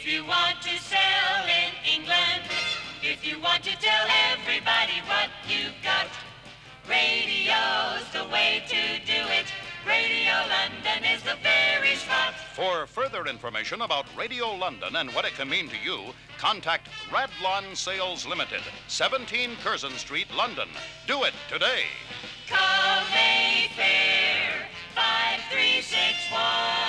you want to sell in England, if you want to tell everybody what you've got, radio's the way to do it. Radio London is the very spot. For further information about Radio London and what it can mean to you, contact Radlon Sales Limited, 17 Curzon Street, London. Do it today. Call Mayfair 5361.